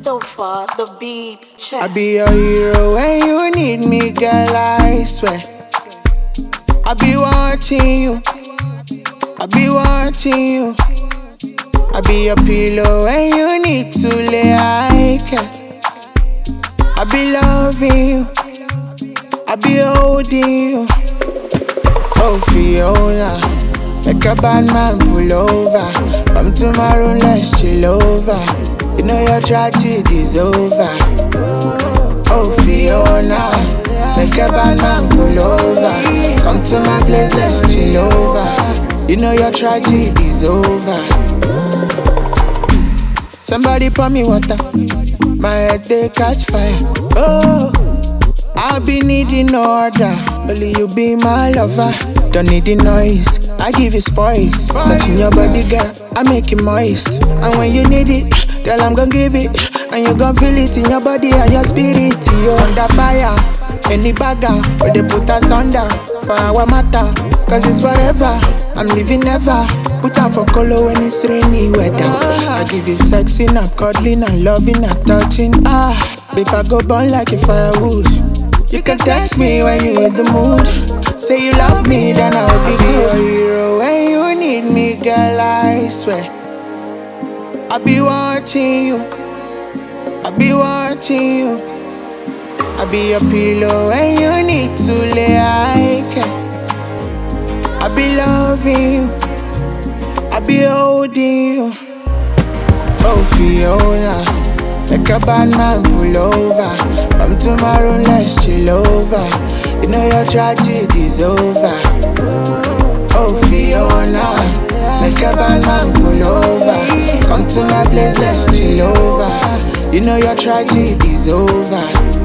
Christopher, the beats. Check. I be your hero when you need me, girl, I swear. I be watching you, I be watching you. I be your pillow when you need to lay, I care. I be loving you, I be holding you. Oh, Fiona, make a bad man pull over. Come tomorrow, let's chill over. You know your tragedy's over. Oh, Fiona, make a bad man pull over. Come to my place, let's chill over. You know your tragedy's over. Somebody pour me water, my head they catch fire. Oh, I'll be needing order. Only you be my lover. Don't need the noise, I give you spoils. Touching your body, girl, I make it moist. And when you need it, girl, I'm gonna give it. And you gon' feel it in your body and your spirit. You under fire, any bagger, but they put us under. For our matter, cause it's forever. I'm living never. Put on for color when it's rainy weather. I give you sexy, not cuddling, and loving, not touching. If I go burn like a firewood. You can text me when you in the mood. Say you love me, then I'll be your hero when you need me, girl, I swear. I be watching you, I be watching you. I be your pillow when you need to lay, I care. I be loving you, I be holding you. Oh, Fiona, make a bad man pull over. Come tomorrow, let's chill over. You know your tragedy's over. Oh, Fiona, make a bad man pull over. Come to my place, let's chill over. You know your tragedy's over.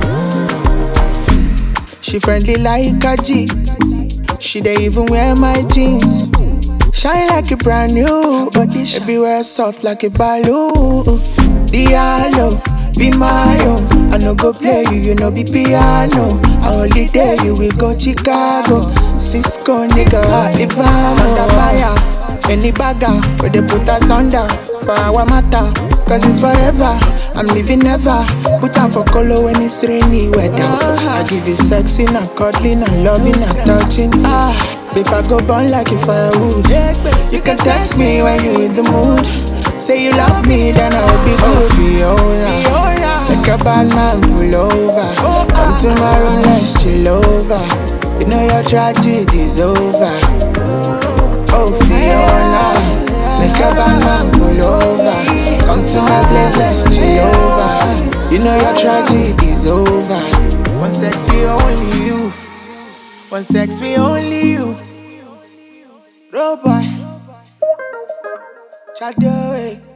She friendly like a G. She dey even wear my jeans. Shine like a brand new. Everywhere soft like a balloon. Diallo, be my own. I no go play you, you know be piano. I only dare you, we go Chicago. Cisco nigga, if I'm under fire. Any bagger, but they put us under. For our matter, cause it's forever. I'm living never. Put on for color when it's rainy weather. I give you sexy, not cuddling, not loving, not touching. If I go burn like a firewood. You can text me when you in the mood. Say you love me, then I'll be good. Fiona, make a bad man pull over. Come tomorrow, let's chill over. You know your tragedy's over. Oh, Fiona, make a bad man pull over. Come to my place, let's chill over. You know your tragedy's over. One sex, we only you. One sex, we only you. Bro, boy. Chat away.